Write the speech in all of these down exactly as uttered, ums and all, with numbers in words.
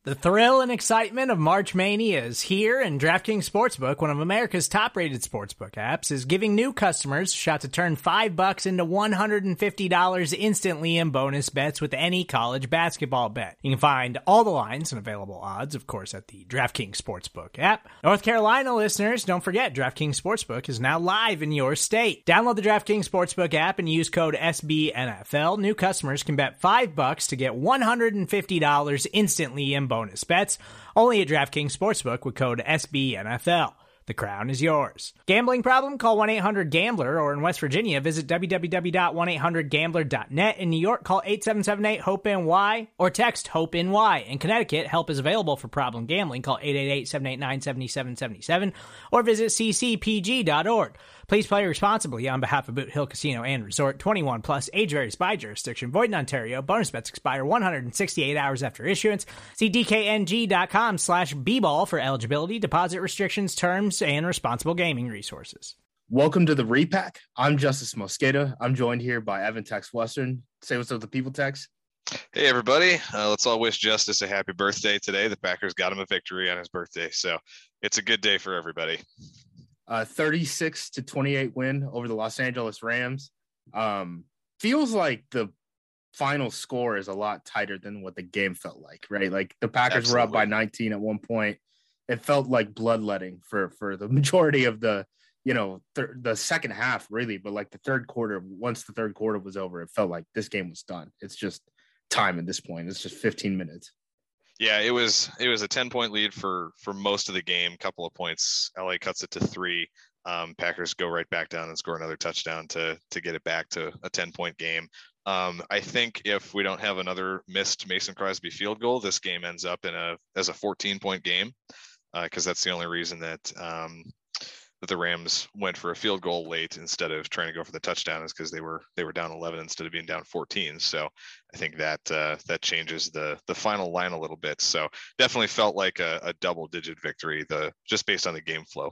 The thrill and excitement of March Mania is here, and DraftKings Sportsbook, one of America's top-rated sportsbook apps, is giving new customers a shot to turn five bucks into one hundred fifty dollars instantly in bonus bets with any college basketball bet. You can find all the lines and available odds, of course, at the DraftKings Sportsbook app. North Carolina listeners, don't forget, DraftKings Sportsbook is now live in your state. Download the DraftKings Sportsbook app and use code S B N F L. New customers can bet five bucks to get one hundred fifty dollars instantly in bonus bets, only at DraftKings Sportsbook with code S B N F L. The crown is yours. Gambling problem? Call one eight hundred gambler, or in West Virginia, visit w w w dot one eight hundred gambler dot net. In New York, call eight seven seven eight hope N Y or text HOPE-NY. In Connecticut, help is available for problem gambling. Call eight eight eight, seven eight nine, seven seven seven seven or visit c c p g dot org. Please play responsibly on behalf of Boot Hill Casino and Resort. twenty-one plus, age varies by jurisdiction. Void in Ontario. Bonus bets expire one hundred sixty-eight hours after issuance. See d k n g dot com slash b ball for eligibility, deposit restrictions, terms, and responsible gaming resources. Welcome to the Repack. I'm Justice Mosqueda. I'm joined here by Evan Tex Western. Say what's up to the people, Tex. Hey, everybody. Uh, let's all wish Justice a happy birthday today. The Packers got him a victory on his birthday, so it's a good day for everybody. Uh, thirty-six to twenty-eight win over the Los Angeles Rams. Um, feels like the final score is a lot tighter than what the game felt like, right? Like the Packers Absolutely. were up by nineteen at one point. It felt like bloodletting for for the majority of the, you know, th- the second half, really. But like the third quarter, once the third quarter was over, it felt like this game was done. It's just time at this point. It's just fifteen minutes. Yeah, it was it was a ten-point lead for for most of the game. Couple of points. L A cuts it to three. Um, Packers go right back down and score another touchdown to to get it back to a ten-point game. Um, I think if we don't have another missed Mason Crosby field goal, this game ends up in a as a fourteen-point game because uh, that's the only reason that um, that the Rams went for a field goal late instead of trying to go for the touchdown is because they were they were down eleven instead of being down fourteen. So I think that uh, that changes the the final line a little bit. So definitely felt like a, a double digit victory, the just based on the game flow.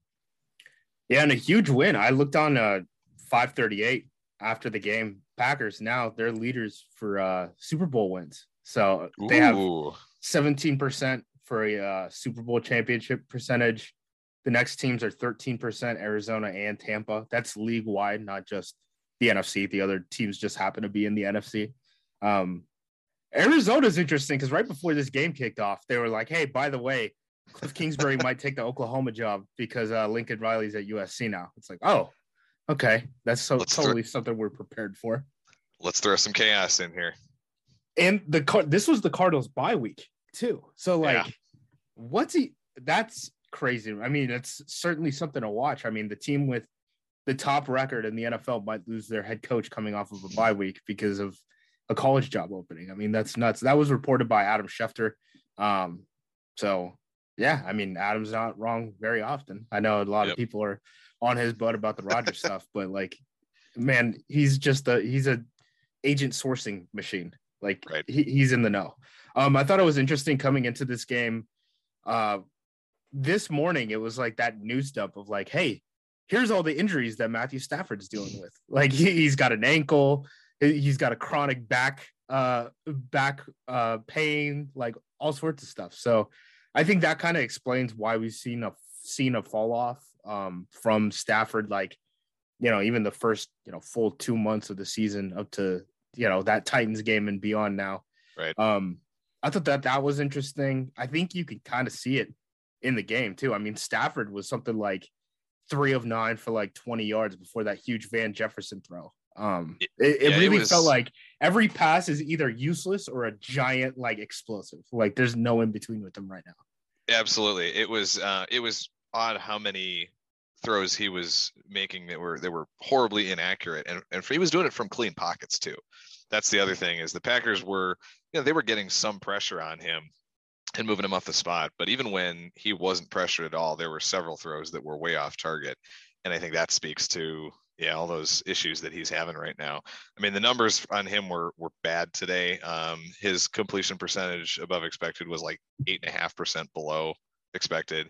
Yeah, and a huge win. I looked on uh, five thirty-eight after the game. Packers now they're leaders for uh, Super Bowl wins. So they Ooh. have seventeen percent for a uh, Super Bowl championship percentage. The next teams are thirteen percent, Arizona and Tampa. That's league-wide, not just the N F C. The other teams just happen to be in the N F C. Um, Arizona's interesting because right before this game kicked off, they were like, hey, by the way, Cliff Kingsbury might take the Oklahoma job because uh, Lincoln Riley's at U S C now. It's like, oh, okay. That's so let's totally throw, something we're prepared for. Let's throw some chaos in here. And the this was the Cardinals bye week, too. So, like, yeah. what's he – that's – crazy. I mean, it's certainly something to watch. I mean, the team with the top record in the N F L might lose their head coach coming off of a bye week because of a college job opening. I mean, that's nuts. That was reported by Adam Schefter. Um, so, yeah, I mean, Adam's not wrong very often. I know a lot yep. of people are on his butt about the Rodgers stuff, but, like, man, he's just a he's a agent sourcing machine. Like, right. he, he's in the know. Um, I thought it was interesting coming into this game. Uh, This morning, it was like that news dump of like, hey, here's all the injuries that Matthew Stafford's dealing with. Like he, he's got an ankle, he's got a chronic back, uh, back uh, pain, like all sorts of stuff. So I think that kind of explains why we've seen a seen a fall off um, from Stafford. Like, you know, even the first you know full two months of the season up to you know that Titans game and beyond now. Right. Um, I thought that that was interesting. I think you could kind of see it in the game too. I mean, Stafford was something like three of nine for like twenty yards before that huge Van Jefferson throw. Um, it, it yeah, really it was... felt like every pass is either useless or a giant, like explosive. Like there's no in between with them right now. Absolutely. It was, uh, it was odd how many throws he was making that were, that were horribly inaccurate. And, and he was doing it from clean pockets too. That's the other thing is the Packers were, you know, they were getting some pressure on him and moving him off the spot. But even when he wasn't pressured at all, there were several throws that were way off target. And I think that speaks to, yeah, all those issues that he's having right now. I mean, the numbers on him were were bad today. Um, his completion percentage above expected was like eight and a half percent below expected.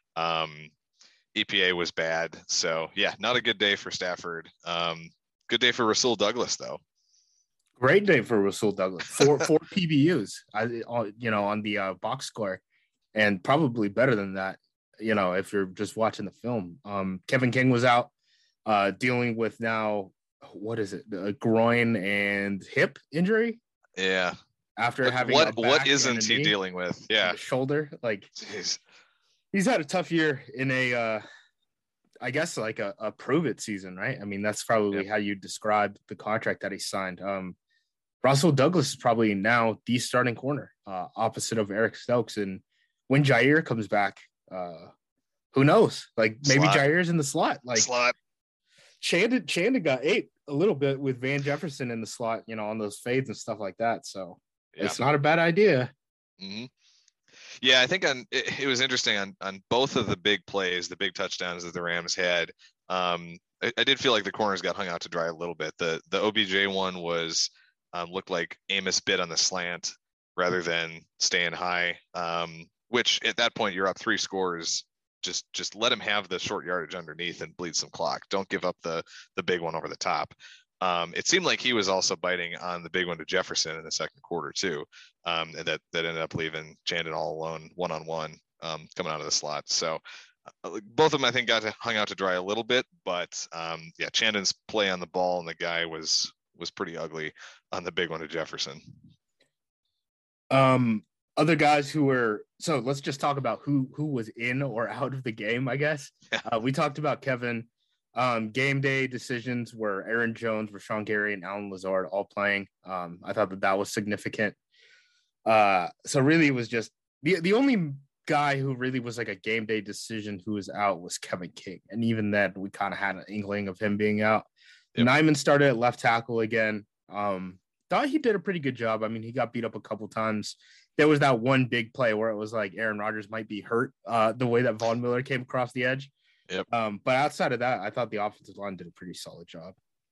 Um, E P A was bad. So yeah, not a good day for Stafford. Um, good day for Rasul Douglas though. Great day for Rasul Douglas. Four four P B Us, I, you know, on the uh, box score, and probably better than that, you know, if you're just watching the film. Um, Kevin King was out uh, dealing with now, what is it, a groin and hip injury? Yeah. After But having what a back what isn't and a he knee dealing with? and Yeah. a shoulder, like Jeez. he's had a tough year in a, uh, I guess like a, a prove it season, right? I mean, that's probably Yep. how you describe the contract that he signed. Um, Russell Douglas is probably now the starting corner, uh, opposite of Eric Stokes. And when Jair comes back, uh, who knows? Like maybe Slot. Jair's in the slot. Like Slot. Chandon, Chandon got ate a little bit with Van Jefferson in the slot, you know, on those fades and stuff like that. So Yeah. it's not a bad idea. Mm-hmm. Yeah, I think on it, it was interesting on on both of the big plays, the big touchdowns that the Rams had. Um, I, I did feel like the corners got hung out to dry a little bit. The the O B J one was um, looked like Amos bit on the slant rather than staying high. Um, which at that point you're up three scores. Just just let him have the short yardage underneath and bleed some clock. Don't give up the the big one over the top. Um, it seemed like he was also biting on the big one to Jefferson in the second quarter too, um, and that that ended up leaving Chandon all alone, one on one, coming out of the slot. So uh, both of them, I think, got to, hung out to dry a little bit, but um, yeah, Chandon's play on the ball and the guy was was pretty ugly on the big one to Jefferson. Um, other guys who were so let's just talk about who who was in or out of the game. I guess Yeah. uh, we talked about Kevin. Um, game day decisions were Aaron Jones, Rashawn Gary, and Alan Lazard all playing. Um, I thought that that was significant. Uh, so really, it was just the the only guy who really was like a game day decision who was out was Kevin King, and even then, we kind of had an inkling of him being out. Yep. Nyman started at left tackle again. Um, thought he did a pretty good job. I mean, he got beat up a couple times. There was that one big play where it was like Aaron Rodgers might be hurt. Uh, the way that Von Miller came across the edge. Yep. Um, but outside of that, I thought the offensive line did a pretty solid job.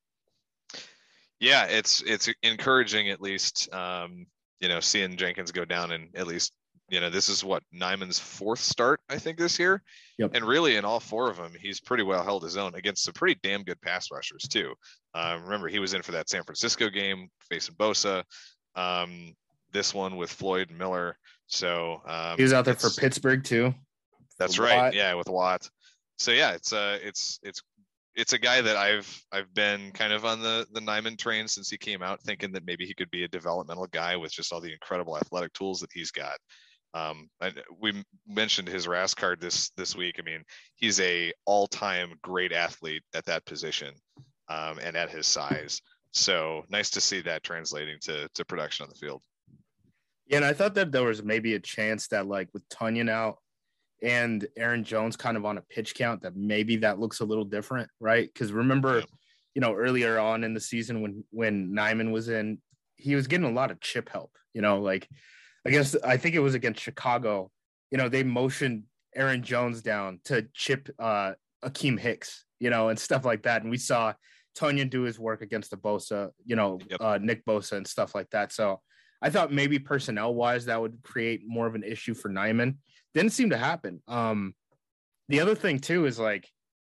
Yeah, it's it's encouraging at least, um, you know, seeing Jenkins go down and at least, you know, this is what Nyman's fourth start, I think, this year. Yep. And really in all four of them, he's pretty well held his own against some pretty damn good pass rushers too. Um, remember, he was in for that San Francisco game facing Bosa. Um, this one with Floyd and Miller. So um, he was out there for Pittsburgh too. That's For right. Watt. Yeah, with Watt. So yeah, it's uh it's it's it's a guy that I've I've been kind of on the the Nyman train since he came out, thinking that maybe he could be a developmental guy with just all the incredible athletic tools that he's got. Um, and we mentioned his R A S card this this week. I mean, he's a all-time great athlete at that position, um, and at his size. So nice to see that translating to to production on the field. Yeah, and I thought that there was maybe a chance that, like, with Tunyon out and Aaron Jones kind of on a pitch count, that maybe that looks a little different, right? Because remember, Yeah. you know, earlier on in the season when when Nyman was in, he was getting a lot of chip help. You know, like against, I think it was against Chicago. You know, they motioned Aaron Jones down to chip uh, Akeem Hicks, you know, and stuff like that. And we saw Tunyon do his work against the Bosa, you know, Yep. uh, Nick Bosa and stuff like that. So I thought maybe personnel wise that would create more of an issue for Nyman. Didn't seem to happen. Um, the other thing too is like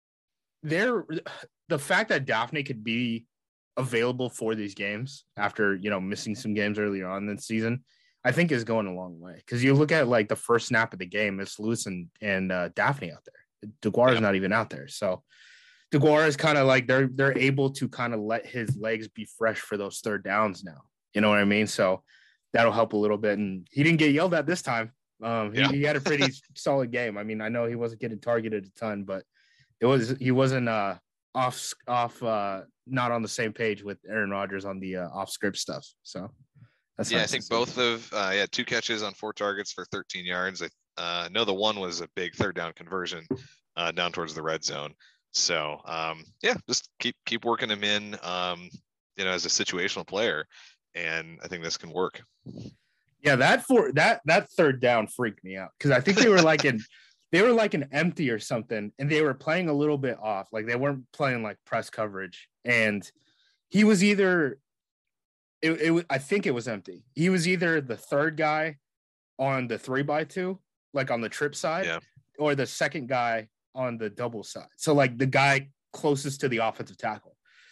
there, the fact that Daphne could be available for these games after, you know, missing some games earlier on this season, I think is going a long way. Because you look at like the first snap of the game, it's Lewis and, and uh, Daphne out there. DeGuara is Yeah. not even out there. So DeGuara is kind of like they're they're able to kind of let his legs be fresh for those third downs now. You know what I mean? So that'll help a little bit. And he didn't get yelled at this time. Um, he, Yeah. he had a pretty solid game. I mean, I know he wasn't getting targeted a ton, but it was he wasn't uh, off off uh, not on the same page with Aaron Rodgers on the uh, off script stuff. So that's Yeah, I nice to think see. both of uh, yeah two catches on four targets for thirteen yards. I uh, know the one was a big third down conversion uh, down towards the red zone. So um, yeah, just keep keep working him in, um, you know, as a situational player, and I think this can work. Yeah, that for that that third down freaked me out because I think they were like in they were like an empty or something, and they were playing a little bit off, like they weren't playing like press coverage, and he was either it, it was I think it was empty. He was either the third guy on the three by two, like on the trip side, Yeah. or the second guy on the double side. So like the guy closest to the offensive tackle.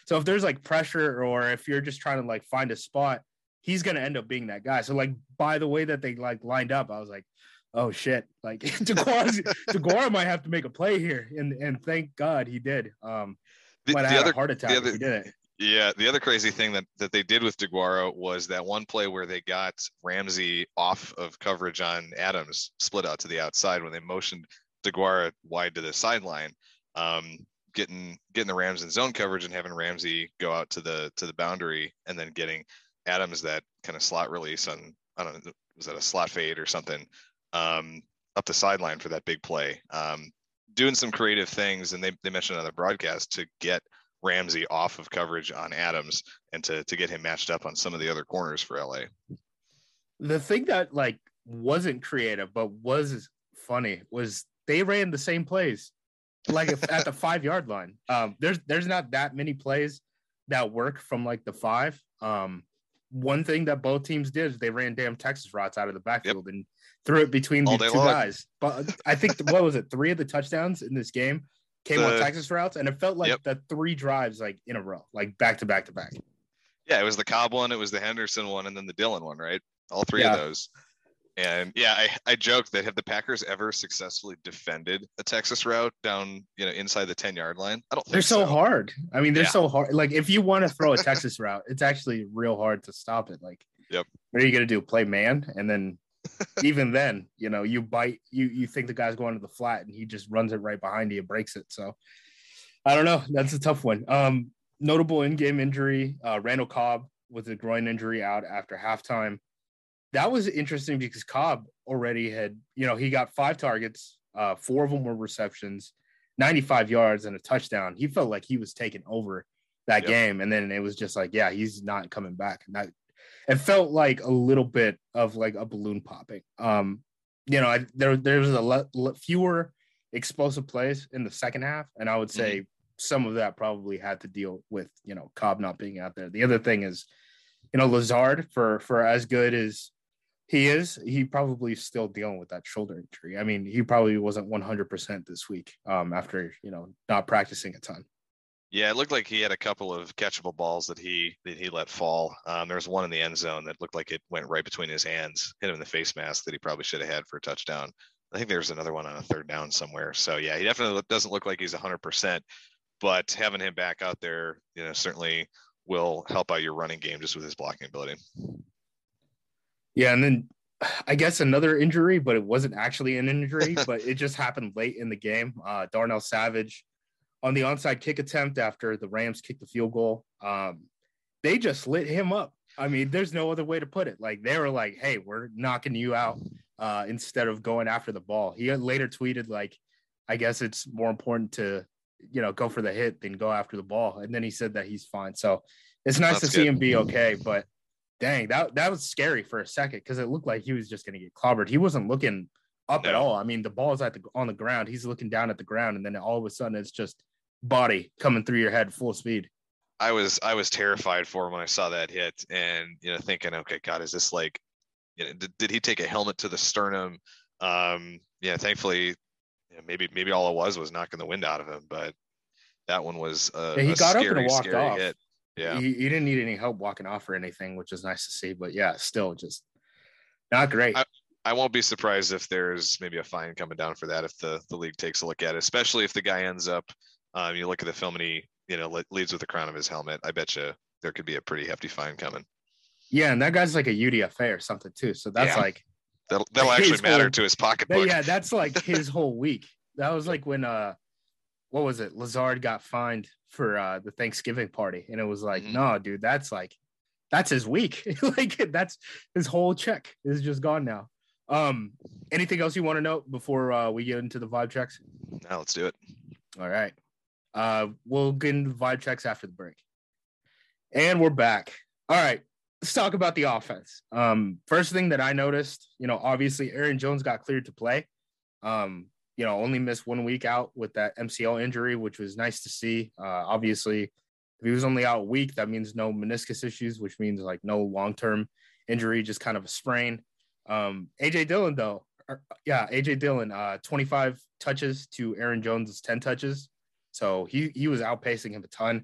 So if there's like pressure or if you're just trying to like find a spot, he's going to end up being that guy. So like by the way that they like lined up, I was like, oh shit, like Deguara might have to make a play here. And and thank God he did. Um, the, might have the had other, a heart attack the if other, he did it. Yeah, the other crazy thing that, that they did with DeGuara was that one play where they got Ramsey off of coverage on Adams, split out to the outside when they motioned DeGuara wide to the sideline, um, getting getting the Rams in zone coverage and having Ramsey go out to the to the boundary and then getting Adams that kind of slot release on, I don't know, was that a slot fade or something, um, up the sideline for that big play. Um, doing some creative things, and they, they mentioned on the broadcast to get Ramsey off of coverage on Adams and to to get him matched up on some of the other corners for L A. The thing that like wasn't creative but was funny was they ran the same plays like if, at the five yard line. Um, there's there's not that many plays that work from like the five. Um, one thing that both teams did is they ran damn Texas routes out of the backfield yep. and threw it between All the two long. guys. But I think what was it? Three of the touchdowns in this game came the, on Texas routes, and it felt like yep. the three drives like in a row, like back to back to back. Yeah, it was the Cobb one, it was the Henderson one, and then the Dillon one, right? All three yeah. of those. And yeah, I, I joked that have the Packers ever successfully defended a Texas route down, you know, inside the ten yard line? I don't think they're so, so. hard. I mean, they're yeah. so hard. Like if you want to throw a Texas route, it's actually real hard to stop it. Like, yep. What are you gonna do? Play man, and then even then, you know, you bite, you you think the guy's going to the flat, and he just runs it right behind you and breaks it. So I don't know. That's a tough one. Um, notable in-game injury: uh, Randall Cobb with a groin injury out after halftime. That was interesting because Cobb already had, you know, he got five targets, uh, four of them were receptions, ninety-five yards and a touchdown. He felt like he was taking over that yep. game, and then it was just like, yeah, he's not coming back. And that it felt like a little bit of like a balloon popping. Um, you know, I, there there was a le- le- fewer explosive plays in the second half, and I would say mm-hmm. some of that probably had to deal with, you know, Cobb not being out there. The other thing is, you know, Lazard for for as good as he is, he probably still dealing with that shoulder injury. I mean, he probably wasn't one hundred percent this week um, after, you know, not practicing a ton. Yeah, it looked like he had a couple of catchable balls that he that he let fall. Um, there was one in the end zone that looked like it went right between his hands, hit him in the face mask that he probably should have had for a touchdown. I think there's another one on a third down somewhere. So, yeah, he definitely doesn't look like he's one hundred percent. But having him back out there, you know, certainly will help out your running game just with his blocking ability. Yeah, and then I guess another injury, but it wasn't actually an injury, but it just happened late in the game. Uh, Darnell Savage on the onside kick attempt after the Rams kicked the field goal. Um, they just lit him up. I mean, there's no other way to put it. Like, they were like, hey, we're knocking you out uh, instead of going after the ball. He later tweeted, like, I guess it's more important to, you know, go for the hit than go after the ball. And then he said that he's fine. So it's nice That's to good. see him be okay, but dang, that that was scary for a second because it looked like he was just going to get clobbered. He wasn't looking up no. at all. I mean, the ball's at the on the ground. He's looking down at the ground, and then all of a sudden, it's just body coming through your head full speed. I was I was terrified for him when I saw that hit, and you know, thinking, okay, God, is this like, you know, did, did he take a helmet to the sternum? Um, yeah, thankfully, you know, maybe maybe all it was was knocking the wind out of him, but that one was a, yeah, he a got scary, up and walked scary off. hit. Yeah, he, he didn't need any help walking off or anything, which is nice to see. But yeah, still just not great. I, I won't be surprised if there's maybe a fine coming down for that if the, the league takes a look at it, especially if the guy ends up. Um, you look at the film and he, you know, leads with the crown of his helmet. I bet you there could be a pretty hefty fine coming. Yeah, and that guy's like a U D F A or something too. So that's yeah. like that'll that'll actually matter whole, to his pocketbook. Yeah, that's like his whole week. That was like when uh, what was it? Lazard got fined for uh the Thanksgiving party, and it was like, mm-hmm. no, dude, that's like that's his week. Like that's his whole check is just gone now. Um, anything else you want to know before uh, we get into the vibe checks? No, let's do it. All right. Uh, we'll get into the vibe checks after the break. And we're back. All right. Let's talk about the offense. Um, first thing that I noticed, you know, obviously Aaron Jones got cleared to play. Um, you know, only missed one week out with that M C L injury, which was nice to see. Uh, obviously, if he was only out a week, that means no meniscus issues, which means like no long-term injury, just kind of a sprain. Um, A J Dillon, though, or, yeah, A J Dillon, uh, twenty-five touches to Aaron Jones's ten touches. So he he was outpacing him a ton.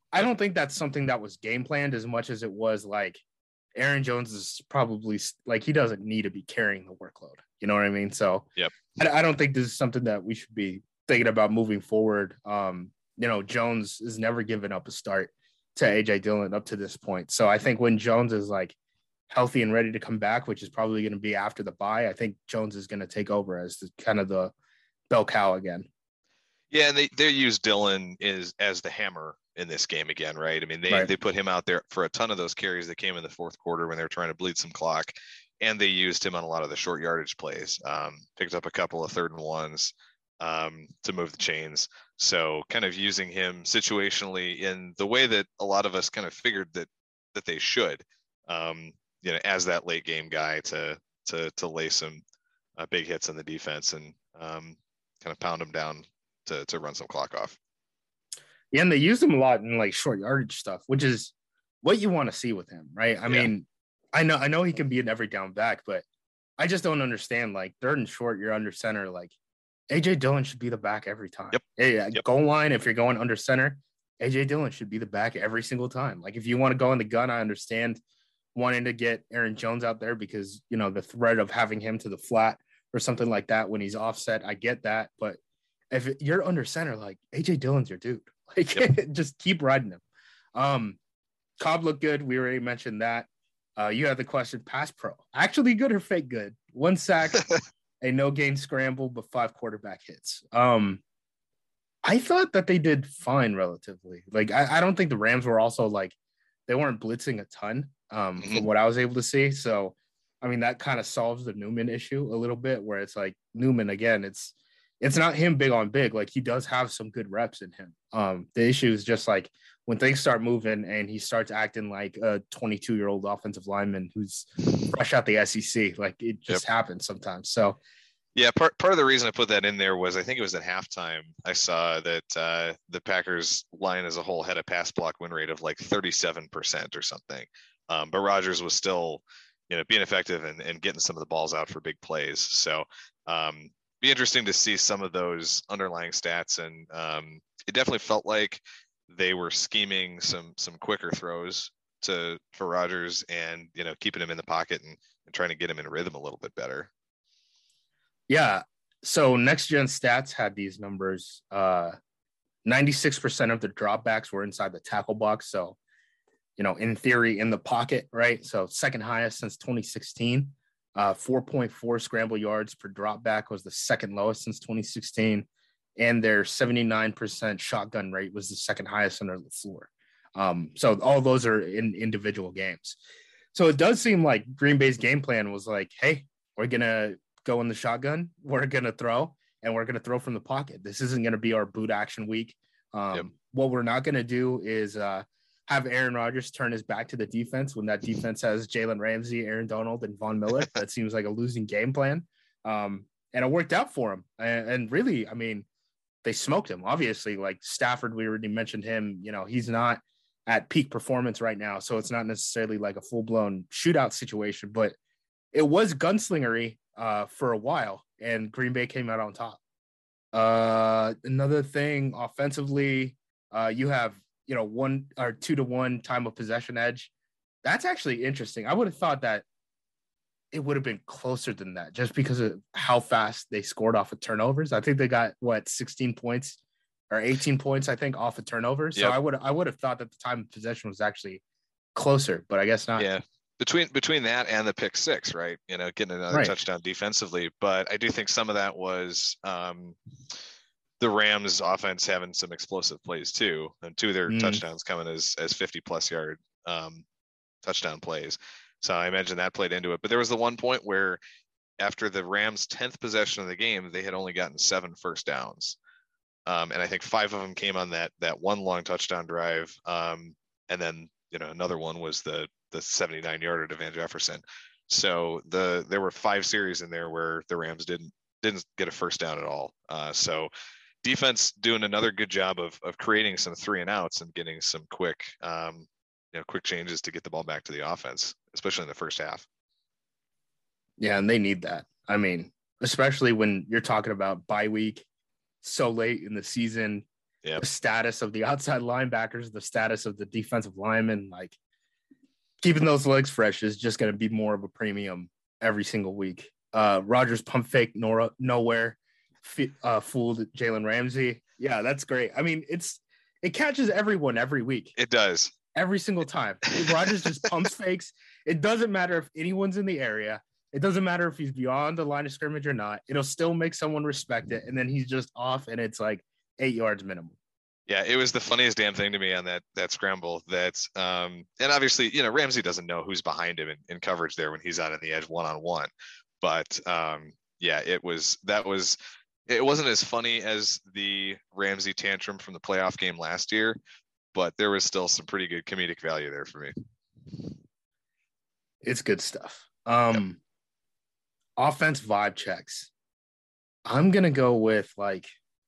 I don't think that's something that was game planned as much as it was like Aaron Jones is probably like he doesn't need to be carrying the workload. You know what I mean? So yep. I, I don't think this is something that we should be thinking about moving forward. Um, you know, Jones has never given up a start to A J Dillon up to this point. So I think when Jones is like healthy and ready to come back, which is probably going to be after the bye, I think Jones is going to take over as the, kind of the bell cow again. Yeah, and they, they use Dillon is as the hammer in this game again, right? I mean, they, right. they put him out there for a ton of those carries that came in the fourth quarter when they were trying to bleed some clock, and they used him on a lot of the short yardage plays. Um, picked up a couple of third and ones um, to move the chains. So kind of using him situationally in the way that a lot of us kind of figured that that they should, um, you know, as that late game guy to to to lay some uh, big hits on the defense and um, kind of pound them down to to run some clock off. Yeah, and they use him a lot in like short yardage stuff, which is what you want to see with him, right? I yeah. mean, I know I know he can be an every down back, but I just don't understand. Like third and short, you're under center. Like A J Dillon should be the back every time. Yep. Hey, yep. Goal line, if you're going under center, A J Dillon should be the back every single time. Like if you want to go in the gun, I understand wanting to get Aaron Jones out there because, you know, the threat of having him to the flat or something like that when he's offset, I get that. But if you're under center, like A J Dillon's your dude. Like yep. just keep riding him. Um, Cobb looked good. We already mentioned that. Uh, you had the question, pass pro. Actually good or fake good? One sack, a no-gain scramble, but five quarterback hits. Um, I thought that they did fine relatively. Like, I, I don't think the Rams were also, like, they weren't blitzing a ton um, mm-hmm. from what I was able to see. So, I mean, that kind of solves the Newman issue a little bit where it's like Newman, again, it's it's not him big on big. Like, he does have some good reps in him. Um, the issue is just, like, when things start moving and he starts acting like a twenty-two-year-old offensive lineman who's fresh out the S E C, like it just yep. happens sometimes. So, yeah, part part of the reason I put that in there was I think it was at halftime I saw that uh, the Packers line as a whole had a pass block win rate of like thirty-seven percent or something, um, but Rodgers was still, you know, being effective and, and getting some of the balls out for big plays. So, um, be interesting to see some of those underlying stats, and um, it definitely felt like they were scheming some some quicker throws to for Rodgers and, you know, keeping him in the pocket and, and trying to get him in rhythm a little bit better. Yeah. So Next Gen Stats had these numbers. Uh, ninety-six percent of the dropbacks were inside the tackle box. So, you know, in theory, in the pocket, right? So second highest since twenty sixteen. Uh, four point four scramble yards per dropback was the second lowest since twenty sixteen. And their seventy-nine percent shotgun rate was the second highest under LaFleur. Um, so all those are in individual games. So it does seem like Green Bay's game plan was like, hey, we're going to go in the shotgun, we're going to throw, and we're going to throw from the pocket. This isn't going to be our boot action week. Um, yep. What we're not going to do is uh, have Aaron Rodgers turn his back to the defense when that defense has Jalen Ramsey, Aaron Donald, and Von Miller. That seems like a losing game plan. Um, and it worked out for him. And, and really, I mean, they smoked him. Obviously, like Stafford, we already mentioned him. You know, he's not at peak performance right now, so it's not necessarily like a full-blown shootout situation, but it was gunslingery uh, for a while, and Green Bay came out on top. Uh, another thing, offensively, uh, you have, you know, one or two to one time of possession edge. That's actually interesting. I would have thought that it would have been closer than that just because of how fast they scored off of turnovers. I think they got what sixteen points or eighteen points, I think, off of turnovers. So yep. I would I would have thought that the time of possession was actually closer, but I guess not. Yeah. Between between that and the pick six, right? You know, getting another right. touchdown defensively. But I do think some of that was um, the Rams offense having some explosive plays too. And two of their mm. touchdowns coming as as fifty plus yard um, touchdown plays. So I imagine that played into it. But there was the one point where after the Rams' tenth possession of the game, they had only gotten seven first downs. Um, and I think five of them came on that that one long touchdown drive. Um, and then, you know, another one was the the seventy-nine yarder to Van Jefferson. So the there were five series in there where the Rams didn't didn't get a first down at all. Uh, so defense doing another good job of of creating some three and outs and getting some quick um, you know, quick changes to get the ball back to the offense, especially in the first half. Yeah, and they need that. I mean, especially when you're talking about bye week so late in the season. Yep. the status of the outside linebackers, the status of the defensive linemen, like keeping those legs fresh is just going to be more of a premium every single week. Uh, Rogers pump fake Nora, nowhere f- uh, fooled Jalen Ramsey. Yeah, that's great. I mean, it's it catches everyone every week. It does. Every single time. Rogers just pumps fakes. It doesn't matter if anyone's in the area. It doesn't matter if he's beyond the line of scrimmage or not. It'll still make someone respect it. And then he's just off and it's like eight yards minimum. Yeah, it was the funniest damn thing to me on that that scramble. That um, and obviously, you know, Ramsey doesn't know who's behind him in, in coverage there when he's out on the edge one on one. But um, yeah, it was that was it wasn't as funny as the Ramsey tantrum from the playoff game last year, but there was still some pretty good comedic value there for me. It's good stuff. Um, yep. Offense vibe checks. I'm gonna go with like.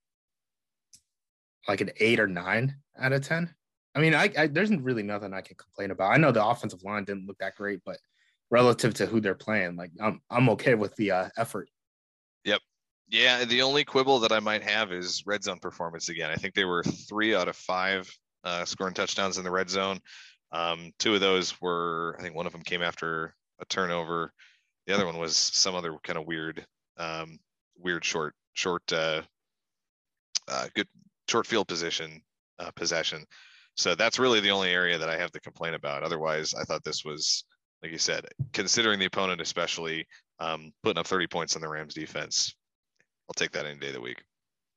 like an eight or nine out of ten. I mean, I, I there's really nothing I can complain about. I know the offensive line didn't look that great, but relative to who they're playing, like I'm I'm okay with the uh, effort. Yep. Yeah. The only quibble that I might have is red zone performance again. I think they were three out of five uh, scoring touchdowns in the red zone. Um, two of those were, I think one of them came after a turnover. The other one was some other kind of weird, um, weird short, short, uh, uh, good. short field position uh, possession. So that's really the only area that I have to complain about. Otherwise, I thought this was, like you said, considering the opponent, especially um, putting up thirty points on the Rams defense, I'll take that any day of the week.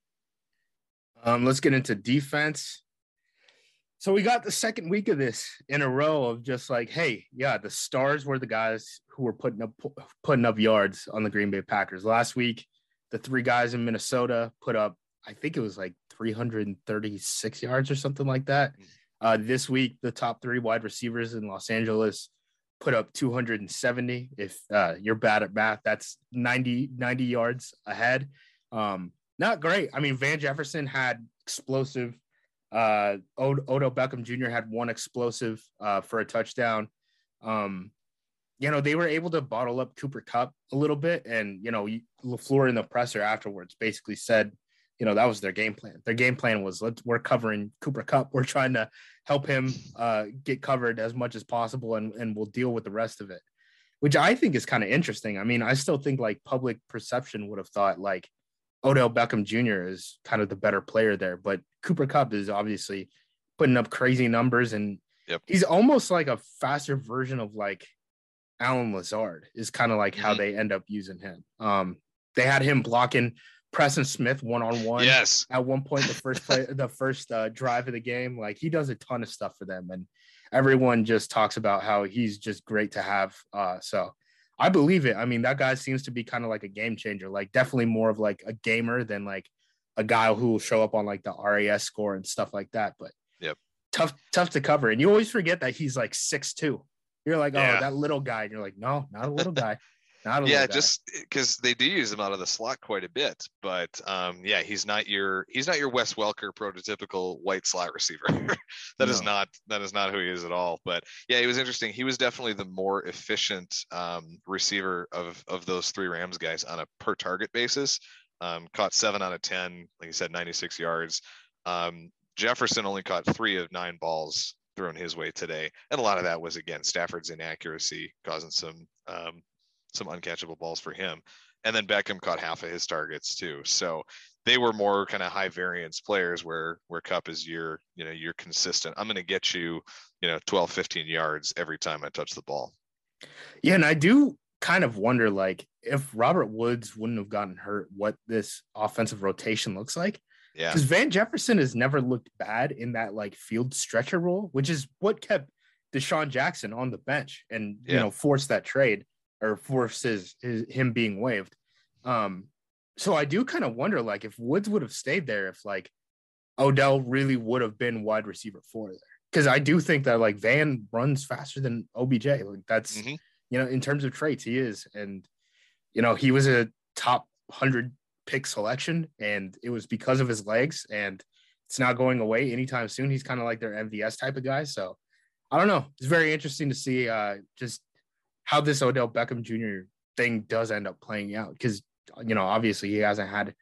Um, let's get into defense. So we got the second week of this in a row of just like, hey, yeah, the stars were the guys who were putting up putting up yards on the Green Bay Packers. Last week, the three guys in Minnesota put up, I think it was like three hundred thirty-six yards or something like that. Uh, this week, the top three wide receivers in Los Angeles put up two hundred seventy. If uh, you're bad at math, that's ninety, ninety yards ahead. Um, not great. I mean, Van Jefferson had explosive. Uh, Od- Odell Beckham Junior had one explosive uh, for a touchdown. Um, you know, they were able to bottle up Cooper Kupp a little bit. And, you know, LaFleur in the presser afterwards basically said, you know, that was their game plan. Their game plan was, let's we're covering Cooper Kupp. We're trying to help him uh, get covered as much as possible, and, and we'll deal with the rest of it, which I think is kind of interesting. I mean, I still think like public perception would have thought like Odell Beckham Junior is kind of the better player there, but Cooper Kupp is obviously putting up crazy numbers, and yep. he's almost like a faster version of like Allen Lazard is kind of like mm-hmm. how they end up using him. Um, they had him blocking Preston Smith one-on-one. Yes. At one point, the first play, the first uh, drive of the game, like he does a ton of stuff for them, and everyone just talks about how he's just great to have. Uh, so I believe it. I mean, that guy seems to be kind of like a game changer, like definitely more of like a gamer than like a guy who will show up on like the R A S score and stuff like that. But yep. tough, tough to cover. And you always forget that he's like six two. You're like, yeah. oh, that little guy. And you're like, no, not a little guy. Not a yeah, little guy. Just because they do use him out of the slot quite a bit, but um, yeah, he's not your he's not your Wes Welker prototypical white slot receiver. that no. is not that is not who he is at all. But yeah, it was interesting. He was definitely the more efficient um, receiver of of those three Rams guys on a per target basis. Um, caught seven out of ten, like you said, ninety-six yards. Um, Jefferson only caught three of nine balls thrown his way today, and a lot of that was again Stafford's inaccuracy causing some. Um, some uncatchable balls for him. And then Beckham caught half of his targets too. So they were more kind of high variance players where, where Kupp is your, you know, you're consistent. I'm going to get you, you know, twelve, fifteen yards every time I touch the ball. Yeah. And I do kind of wonder, like, if Robert Woods wouldn't have gotten hurt, what this offensive rotation looks like. Yeah. Because Van Jefferson has never looked bad in that like field stretcher role, which is what kept Deshaun Jackson on the bench and, yeah. you know, forced that trade. Or forces his, him being waived. Um, so I do kind of wonder, like, if Woods would have stayed there, if like Odell really would have been wide receiver four there. Because I do think that like Van runs faster than O B J. Like that's, mm-hmm. you know, in terms of traits, he is. And, you know, he was a top one hundred pick selection, and it was because of his legs, and it's not going away anytime soon. He's kind of like their M V S type of guy. So I don't know. It's very interesting to see uh, just how this Odell Beckham Junior thing does end up playing out. Because, you know, obviously he hasn't had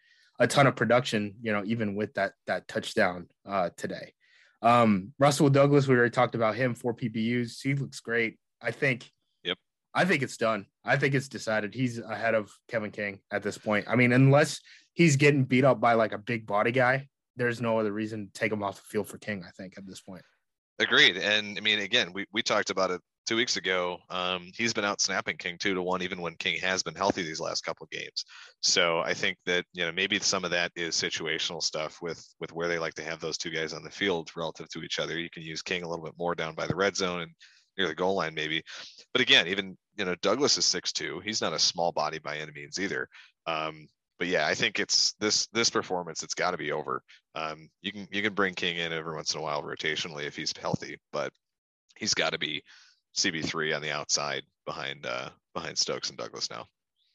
a ton of production, you know, even with that that touchdown uh, today. Um, Russell Douglas, we already talked about him, four P B Us. He looks great. I think. Yep. I think it's done. I think it's decided. He's ahead of Kevin King at this point. I mean, unless he's getting beat up by like a big body guy, there's no other reason to take him off the field for King, I think, at this point. Agreed. And I mean, again, we, we talked about it two weeks ago. Um, he's been out snapping King two to one, even when King has been healthy these last couple of games. So I think that, you know, maybe some of that is situational stuff with, with where they like to have those two guys on the field relative to each other. You can use King a little bit more down by the red zone and near the goal line, maybe. But again, even, you know, Douglas is six two. He's not a small body by any means either. Um, But yeah, I think it's this this performance. It's got to be over. Um, you can you can bring King in every once in a while rotationally if he's healthy, but he's got to be C B three on the outside behind uh, behind Stokes and Douglas now.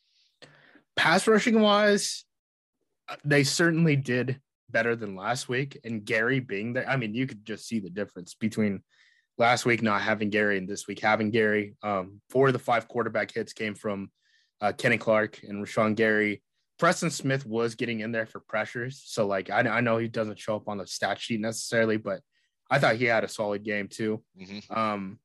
Pass rushing wise, they certainly did better than last week. And Gary being there, I mean, you could just see the difference between last week not having Gary and this week having Gary. Um, four of the five quarterback hits came from uh, Kenny Clark and Rashawn Gary. Preston Smith was getting in there for pressures. So, like, I, I know he doesn't show up on the stat sheet necessarily, but I thought he had a solid game too. Mm-hmm. Um,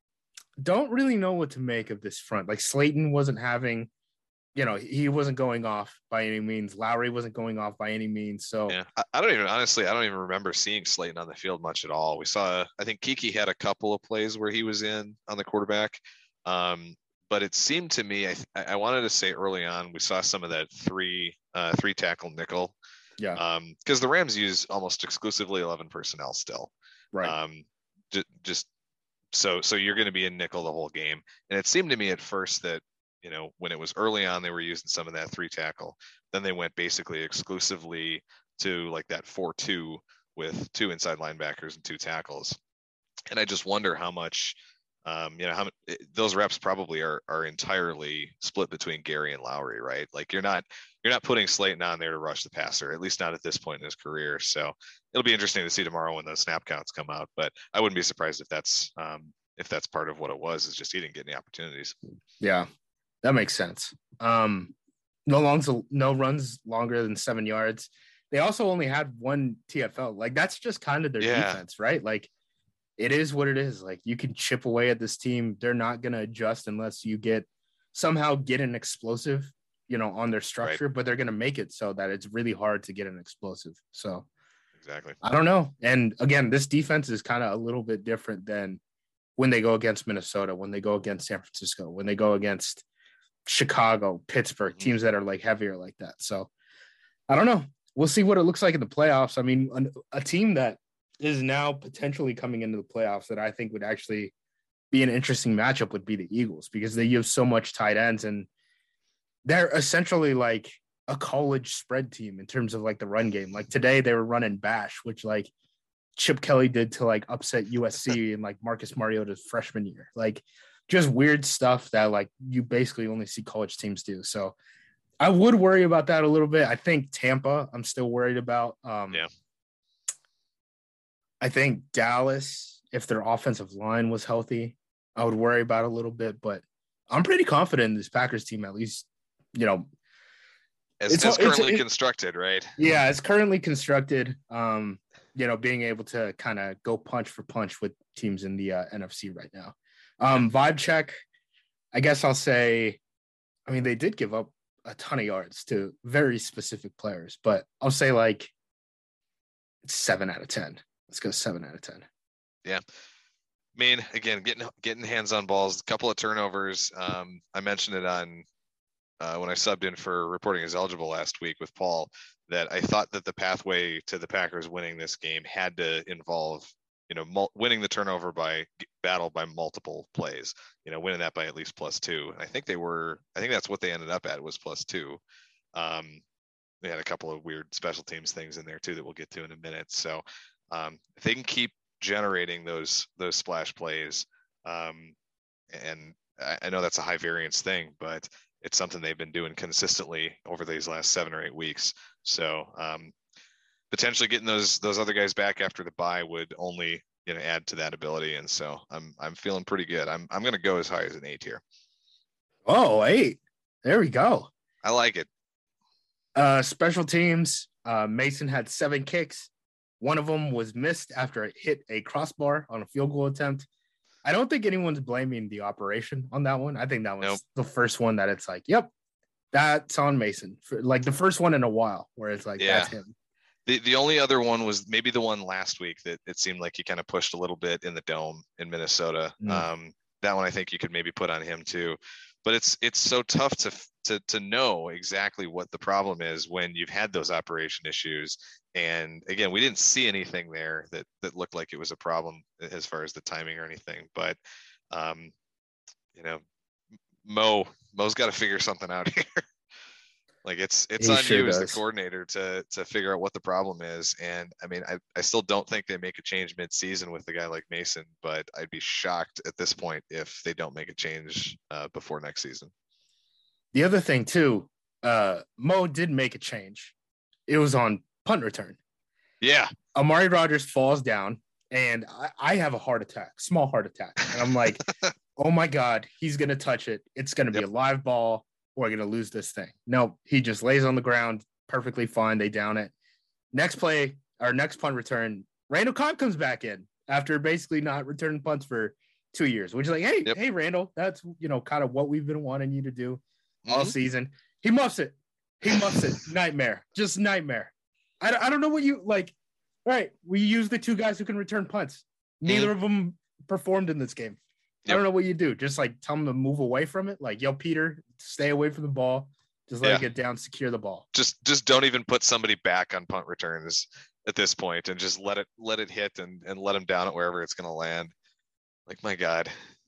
don't really know what to make of this front. Like, Slayton wasn't having, you know, he wasn't going off by any means. Lowry wasn't going off by any means. So, yeah, I, I don't even, honestly, I don't even remember seeing Slayton on the field much at all. We saw, I think Kiki had a couple of plays where he was in on the quarterback. Um, But it seemed to me, I, I wanted to say early on, we saw some of that three uh, three tackle nickel. Yeah. Um, because the Rams use almost exclusively eleven personnel still. Right. Um, just, just so so you're going to be in nickel the whole game. And it seemed to me at first that, you know, when it was early on, they were using some of that three tackle. Then they went basically exclusively to like that four two with two inside linebackers and two tackles. And I just wonder how much. Um, you know, how those reps probably are are entirely split between Gary and Lowry, right? Like you're not you're not putting Slayton on there to rush the passer, at least not at this point in his career. So it'll be interesting to see tomorrow when those snap counts come out. But I wouldn't be surprised if that's um, if that's part of what it was. Is just he didn't get any opportunities. Yeah, that makes sense. Um, no longs, no runs longer than seven yards. They also only had one T F L. Like that's just kind of their yeah. defense, right? Like. It is what it is. Like you can chip away at this team. They're not going to adjust unless you get somehow get an explosive, you know, on their structure, right. But they're going to make it so that it's really hard to get an explosive. So exactly. I don't know. And again, this defense is kind of a little bit different than when they go against Minnesota, when they go against San Francisco, when they go against Chicago, Pittsburgh, mm-hmm. teams that are like heavier like that. So I don't know. We'll see what it looks like in the playoffs. I mean, a, a team that is now potentially coming into the playoffs that I think would actually be an interesting matchup would be the Eagles because they use so much tight ends and they're essentially like a college spread team in terms of like the run game. Like today they were running bash, which like Chip Kelly did to like upset U S C and like Marcus Mariota's freshman year. Like just weird stuff that like you basically only see college teams do. So I would worry about that a little bit. I think Tampa, I'm still worried about. Um, yeah. I think Dallas, if their offensive line was healthy, I would worry about a little bit, but I'm pretty confident in this Packers team, at least, you know. As, it's, as currently it's, constructed, right? Yeah, it's currently constructed, um, you know, being able to kind of go punch for punch with teams in the uh, N F C right now. Um, vibe check, I guess I'll say, I mean, they did give up a ton of yards to very specific players, but I'll say like seven out of ten. Let's go seven out of ten. Yeah. I mean, again, getting getting hands on balls, a couple of turnovers. Um, I mentioned it on uh, when I subbed in for reporting as eligible last week with Paul, that I thought that the pathway to the Packers winning this game had to involve, you know, mul- winning the turnover by battle by multiple plays, you know, winning that by at least plus two. And I think they were, I think that's what they ended up at was plus two. Um, they had a couple of weird special teams things in there too that we'll get to in a minute. So, Um, if they can keep generating those those splash plays, um, and I, I know that's a high variance thing, but it's something they've been doing consistently over these last seven or eight weeks. So um, potentially getting those those other guys back after the bye would only you know add to that ability. And so I'm I'm feeling pretty good. I'm I'm going to go as high as an eight here. Oh, eight. There we go. I like it. Uh, special teams. Uh, Mason had seven kicks. One of them was missed after it hit a crossbar on a field goal attempt. I don't think anyone's blaming the operation on that one. I think that was Nope. the first one that it's like, yep, that's on Mason. For, like the first one in a while where it's like, Yeah. that's him. The the only other one was maybe the one last week that it seemed like he kind of pushed a little bit in the dome in Minnesota. Mm. Um, that one I think you could maybe put on him too. But it's it's so tough to to to know exactly what the problem is when you've had those operation issues. And again, we didn't see anything there that that looked like it was a problem as far as the timing or anything. But um, you know, Mo Mo's got to figure something out here. Like it's it's He on sure you as the does. coordinator to to figure out what the problem is. And I mean, I, I still don't think they make a change mid-season with a guy like Mason, but I'd be shocked at this point if they don't make a change uh, before next season. The other thing too, uh, Mo did make a change. It was on punt return. Yeah. Amari Rogers falls down, and I, I have a heart attack, small heart attack. And I'm like, oh my God, he's going to touch it. It's going to be Yep. a live ball. We're going to lose this thing. No, he just lays on the ground perfectly fine. They down it. Next play, our next punt return, Randall Cobb comes back in after basically not returning punts for two years, which is like, hey, Yep. hey, Randall, that's, you know, kind of what we've been wanting you to do all Mhm. season. He muffs it. He muffs it. Nightmare. Just nightmare. I, I don't know what you like. All right, we use the two guys who can return punts. Neither of them performed in this game. I Yep. don't know what you do. Just like tell them to move away from it. Like, yo, Peter, stay away from the ball. Just let Yeah. it get down, secure the ball. Just just don't even put somebody back on punt returns at this point and just let it let it hit and, and let them down it wherever it's gonna land. Like my God.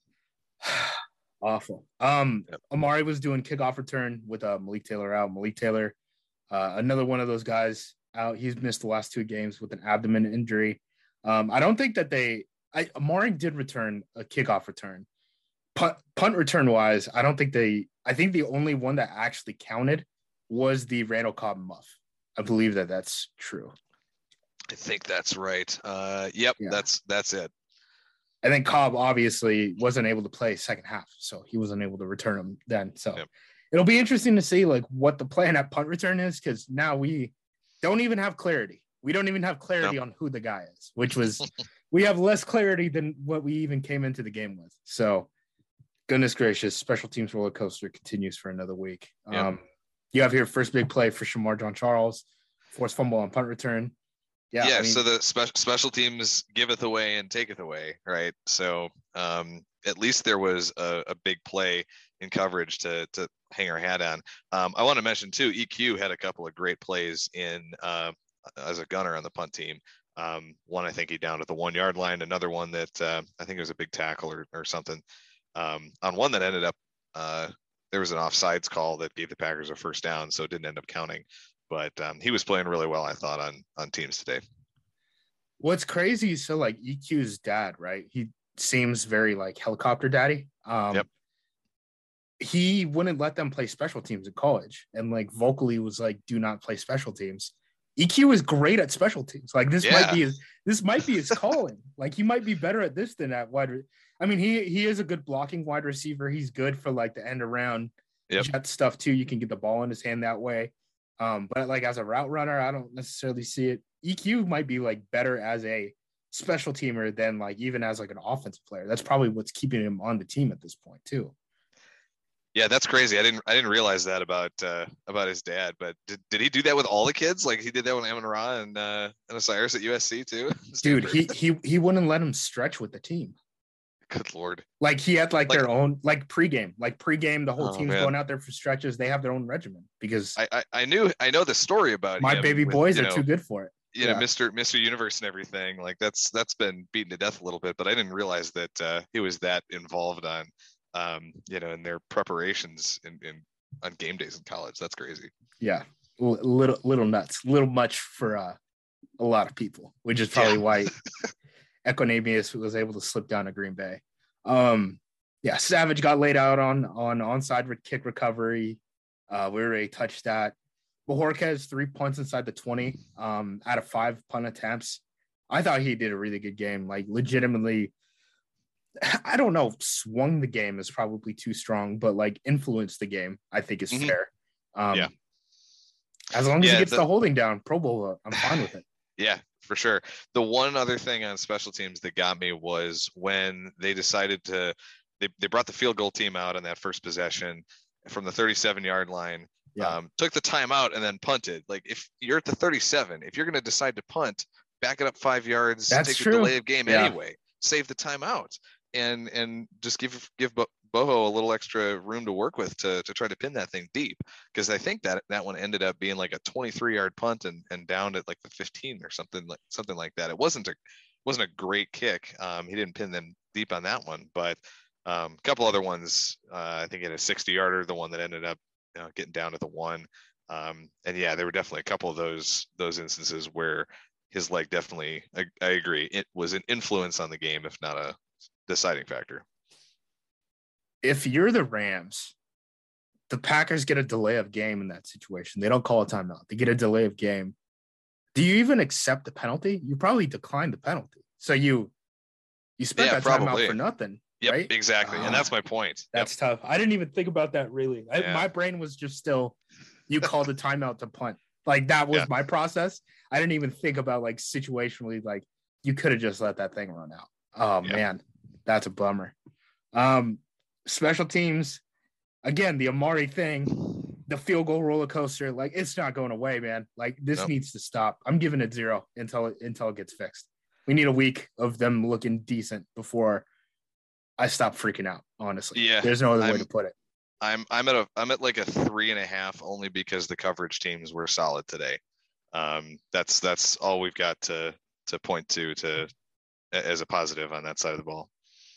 Awful. Um, Yep. Amari was doing kickoff return with uh, Malik Taylor out. Malik Taylor, uh, another one of those guys out. He's missed the last two games with an abdomen injury. Um, I don't think that they. I Amari did return a kickoff return. Punt, punt return wise, I don't think they. I think the only one that actually counted was the Randall Cobb muff. I believe that that's true. I think that's right. Uh yep, Yeah. that's that's it. And then Cobb obviously wasn't able to play second half, so he wasn't able to return them then. So Yep. it'll be interesting to see like what the plan at punt return is, because now we don't even have clarity. We don't even have clarity on who the guy is, which was we have less clarity than what we even came into the game with. So goodness gracious, special teams roller coaster continues for another week. Yep. Um, you have here first big play for Shamar John Charles, forced fumble on punt return. Yeah, Yeah, I mean, so the spe- special teams giveth away and taketh away, right? So um, at least there was a, a big play in coverage to to hang our hat on. Um, I want to mention too, E Q had a couple of great plays in uh, as a gunner on the punt team. Um, one I think he downed at the one yard line. Another one that uh, I think it was a big tackle or or something. Um, on one that ended up uh, there was an offsides call that gave the Packers a first down, so it didn't end up counting. But um, he was playing really well, I thought, on on teams today. what's crazy is so like E Q's dad, right? He seems very like helicopter daddy. Um, Yep. He wouldn't let them play special teams in college, and like vocally was like, "Do not play special teams." E Q is great at special teams. Like this Yeah. might be his this might be his calling. Like he might be better at this than at wide. Re- I mean, he he is a good blocking wide receiver. He's good for like the end around Yep. jet stuff too. You can get the ball in his hand that way. Um, but like as a route runner, I don't necessarily see it. E Q might be like better as a special teamer than like even as like an offensive player. That's probably what's keeping him on the team at this point too. Yeah, that's crazy. I didn't I didn't realize that about uh, about his dad. But did, did he do that with all the kids? Like he did that with Amon Ra and uh, and Osiris at U S C too? Dude, he Stanford? he he wouldn't let him stretch with the team. Good Lord. Like he had like, Like- their own like pregame, like pregame. The whole Oh, team's man. going out there for stretches. They have their own regimen because I, I I knew I know the story about my him baby with, boys you are know, too good for it. You know, Yeah. Mister Mister Universe and everything. Like that's that's been beaten to death a little bit, but I didn't realize that uh, he was that involved on um, you know, in their preparations in, in on game days in college. That's crazy. Yeah, L- little little nuts, little much for uh, a lot of people, which is probably Yeah. why Equinamius was able to slip down to Green Bay. Um, yeah, Savage got laid out on on onside re- kick recovery. Uh, we already touched that. Bajorquez three punts inside the twenty um, out of five punt attempts. I thought he did a really good game. Like legitimately, I don't know. Swung the game is probably too strong, but like influenced the game, I think is Mhm. fair. Um, Yeah. As long as Yeah, he gets the- the holding down, Pro Bowl vote, I'm fine with it. Yeah, for sure. The one other thing on special teams that got me was when they decided to, they, they brought the field goal team out on that first possession from the thirty-seven yard line, Yeah. um, took the timeout and then punted. Like if you're at the thirty-seven, if you're going to decide to punt, back it up five yards, That's take true. the delay of game Yeah. anyway, save the timeout, and and just give give Bo- Boho a little extra room to work with to to try to pin that thing deep, because I think that that one ended up being like a twenty-three yard punt and and down at like the fifteen or something like something like that. It wasn't a wasn't a great kick. Um, he didn't pin them deep on that one, but um, a couple other ones. Uh, I think he had a sixty yarder, the one that ended up you know, getting down to the one. Um, and yeah, there were definitely a couple of those those instances where his leg definitely, I, I agree, it was an influence on the game, if not a deciding factor. If you're the Rams, the Packers get a delay of game in that situation. They don't call a timeout. They get a delay of game. Do you even accept the penalty? You probably decline the penalty. So you you spent Yeah, that probably. timeout for nothing. Yep, right? exactly. Ah, And that's my point. That's tough. I didn't even think about that really. I, Yeah. My brain was just still, you called a timeout to punt. Like that was Yeah. my process. I didn't even think about like situationally, like you could have just let that thing run out. Oh Yeah. man, that's a bummer. Um, special teams, again, the Amari thing, the field goal roller coaster, like it's not going away, man. Like this Nope. needs to stop. I'm giving it zero until it until it gets fixed. We need a week of them looking decent before I stop freaking out. Honestly, Yeah, there's no other way I'm- to put it. I'm I'm at a I'm at like a three and a half only because the coverage teams were solid today. Um, that's that's all we've got to to point to to as a positive on that side of the ball.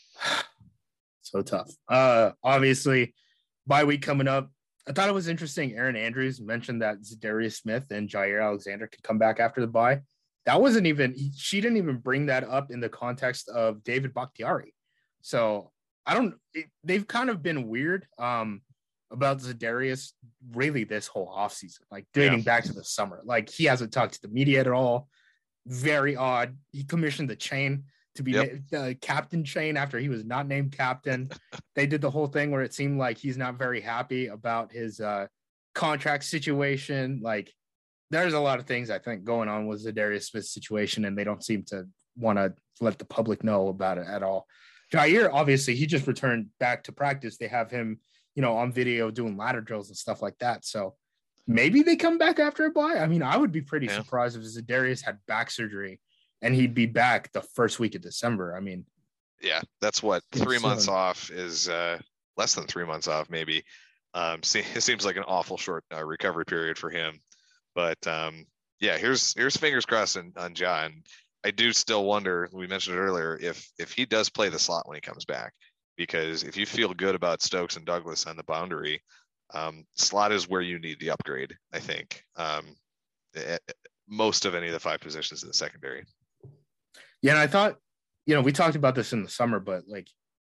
So tough. Uh, obviously, bye week coming up. I thought it was interesting. Aaron Andrews mentioned that Zadarius Smith and Jair Alexander could come back after the bye. That wasn't even, she didn't even bring that up in the context of David Bakhtiari. So I don't, it, they've kind of been weird um, about Zadarius really this whole offseason, like dating Yeah. back to the summer. Like he hasn't talked to the media at all. Very odd. He commissioned the chain to be Yep. na- the captain chain after he was not named captain. They did the whole thing where it seemed like he's not very happy about his uh, contract situation. Like there's a lot of things I think going on with Zadarius Smith's situation, and they don't seem to want to let the public know about it at all. Jair, obviously, he just returned back to practice. They have him, you know, on video doing ladder drills and stuff like that. So maybe they come back after a bye. I mean, I would be pretty Yeah. surprised if Zadarius had back surgery and he'd be back the first week of December. I mean, Yeah, that's what It's three months soon. off is. Uh, less than three months off, maybe. Um, see, it seems like an awful short uh, recovery period for him. But um, yeah, here's here's fingers crossed on, on Ja. And I do still wonder. We mentioned it earlier if if he does play the slot when he comes back, because if you feel good about Stokes and Douglas on the boundary, um, slot is where you need the upgrade. I think um, at most of any of the five positions in the secondary. yeah, and I thought, you know, we talked about this in the summer, but like,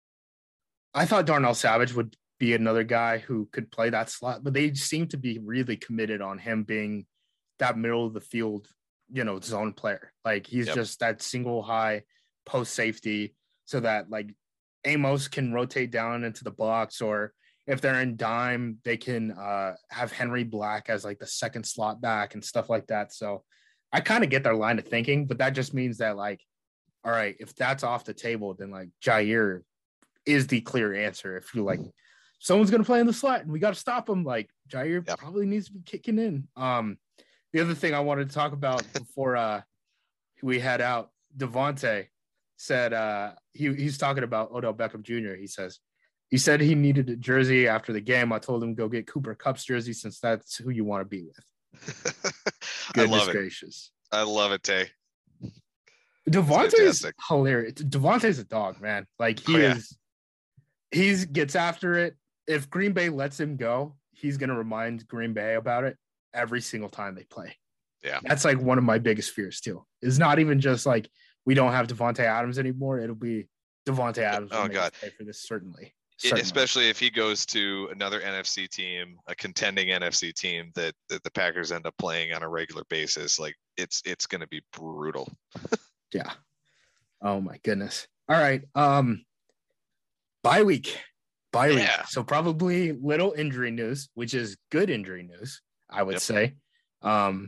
I thought Darnell Savage would be another guy who could play that slot, but they seem to be really committed on him being that middle of the field, you know, zone player. Like he's Yep. just that single high post safety so that like Amos can rotate down into the box, or if they're in dime, they can uh, have Henry Black as like the second slot back and stuff like that. So I kind of get their line of thinking, but that just means that like, all right, if that's off the table, then like Jair is the clear answer. If you like, someone's going to play in the slot and we got to stop him, like Jair Yep. probably needs to be kicking in. Um, the other thing I wanted to talk about before uh, we head out, Devontae said uh, he, he's talking about Odell Beckham Junior He says, he said he needed a jersey after the game. I told him go get Cooper Kupp's jersey since that's who you want to be with. I Goodness love it. gracious. I love it, Tay. Devontae's fantastic. hilarious. Devontae's a dog, man. Like he Oh, yeah. is, he's gets after it. If Green Bay lets him go, he's gonna remind Green Bay about it every single time they play. Yeah. That's like one of my biggest fears too. It's not even just like we don't have Devontae Adams anymore. It'll be Devontae Adams. will Oh, make us God. pay for this certainly. It- Certainly. especially if he goes to another N F C team, a contending N F C team that, that the Packers end up playing on a regular basis. Like it's it's going to be brutal. Yeah. Oh my goodness. All right. Um, bye week. Bye week. Yeah. So probably little injury news, which is good injury news, I would Yep. say. Um,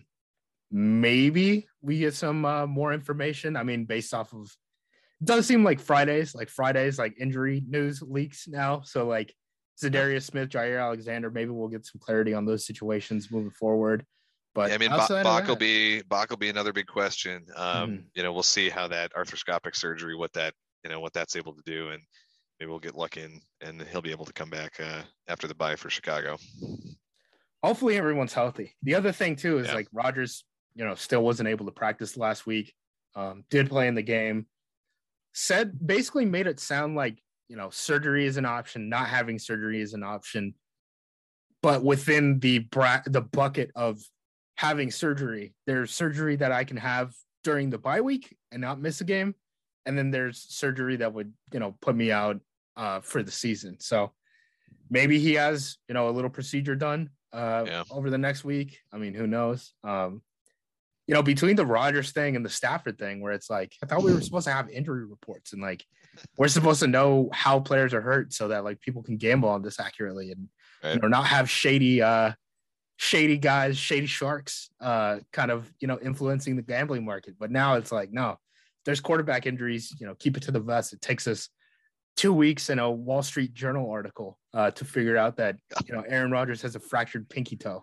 maybe we get some uh, more information. I mean, based off of, it does seem like Fridays, like Fridays, like injury news leaks now. So like Zadarius Smith, Jair Alexander, maybe we'll get some clarity on those situations moving forward. But yeah, I mean, outside Bach of will that- be Bach will be another big question. Um, Mhm. You know, we'll see how that arthroscopic surgery, what that you know what that's able to do, and maybe we'll get lucky and, and he'll be able to come back uh, after the bye for Chicago. hopefully everyone's healthy. The other thing too is Yeah. like Rodgers, you know, still wasn't able to practice last week. Um, did play in the game. Said basically made it sound like, you know, surgery is an option, not having surgery is an option, but within the bra- the bucket of having surgery, there's surgery that I can have during the bye week and not miss a game, and then there's surgery that would, you know, put me out uh, for the season. So maybe he has, you know, a little procedure done uh, Yeah. over the next week. I mean, who knows? Um, you know, between the Rodgers thing and the Stafford thing, where it's like, I thought we were supposed to have injury reports and like, we're supposed to know how players are hurt so that like people can gamble on this accurately and, Right. you know, not have shady, uh, shady guys, shady sharks, uh, kind of, you know, influencing the gambling market. But now it's like, no, there's quarterback injuries, you know, keep it to the vest. It takes us two weeks in a Wall Street Journal article uh, to figure out that, you know, Aaron Rodgers has a fractured pinky toe.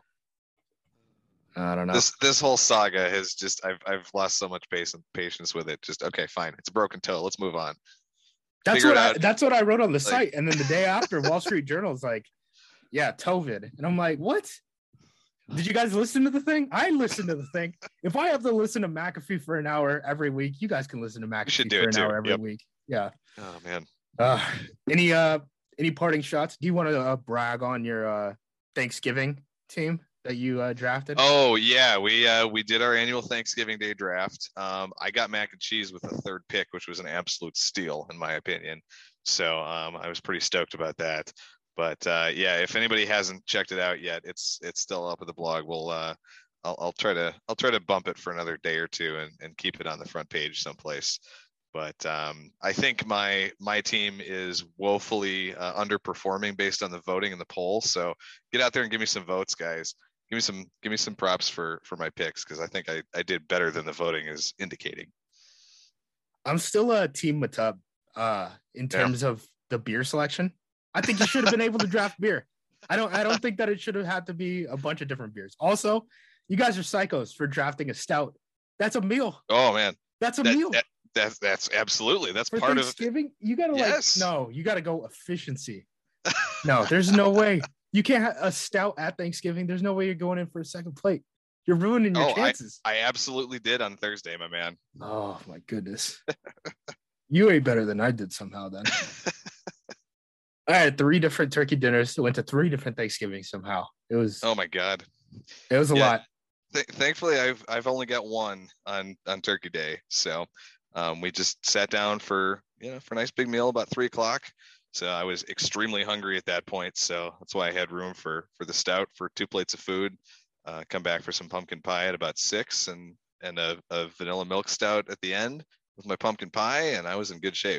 I don't know. This this whole saga has just I've I've lost so much patience patience with it. Just okay, fine, it's a broken toe. Let's move on. That's figure what it I, out. that's what I wrote on the Like- site. And then the day after, Wall Street Journal is like, yeah, Tovid. And I'm like, what? Did you guys listen to the thing? I listened to the thing. If I have to listen to McAfee for an hour every week, you guys can listen to McAfee should do for it an too. hour every Yep. week. Yeah. Oh man. Uh, any uh any parting shots? Do you want to uh, brag on your uh Thanksgiving team that you uh, drafted? Oh yeah, we uh we did our annual Thanksgiving Day draft. Um, I got mac and cheese with the third pick, which was an absolute steal in my opinion. So um, I was pretty stoked about that. But uh, yeah, if anybody hasn't checked it out yet, it's it's still up at the blog. We'll uh, I'll, I'll try to I'll try to bump it for another day or two and, and keep it on the front page someplace. But um, I think my my team is woefully uh, underperforming based on the voting in the poll. So get out there and give me some votes, guys. Give me some give me some props for for my picks because I think I, I did better than the voting is indicating. I'm still a team Matub uh in Yeah. terms of the beer selection. I think you should have been able to draft beer. I don't I don't think that it should have had to be a bunch of different beers. Also, you guys are psychos for drafting a stout. That's a meal. Oh man, That's a that, meal. that, that's that's absolutely that's For part of Thanksgiving, you gotta Yes. like no, you gotta go efficiency. No, there's no way you can't have a stout at Thanksgiving. There's no way you're going in for a second plate. You're ruining your Oh, chances. I absolutely did on Thursday, my man. Oh my goodness, you ate better than I did somehow. Then I had three different turkey dinners. Went to three different Thanksgivings somehow. It was Oh my god. it was a yeah. lot. Th- thankfully, I've I've only got one on on Turkey Day, so um, we just sat down for you know for a nice big meal about three o'clock. So I was extremely hungry at that point, so that's why I had room for for the stout for two plates of food. Uh, come back for some pumpkin pie at about six, and and a, a vanilla milk stout at the end with my pumpkin pie, and I was in good shape.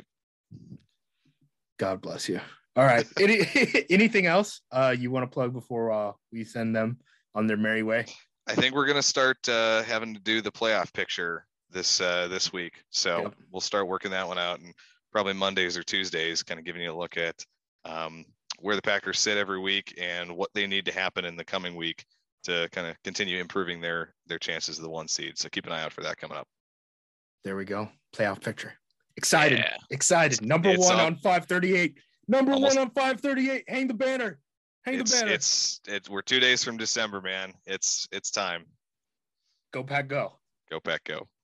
God bless you. All right. Any anything else uh, you want to plug before uh, we send them on their merry way? I think we're gonna start uh, having to do the playoff picture this uh, this week. So Yep. we'll start working that one out, and probably Mondays or Tuesdays, kind of giving you a look at um, where the Packers sit every week and what they need to happen in the coming week to kind of continue improving their their chances of the one seed. So keep an eye out for that coming up. There we go. Playoff picture. Excited. Yeah. Excited. Number It's one all- on five thirty-eight. Number Almost- one on five thirty-eight. Hang the banner. Hang It's the banner. it's it's we're two days from December, man. It's it's time. Go Pack Go. Go Pack Go.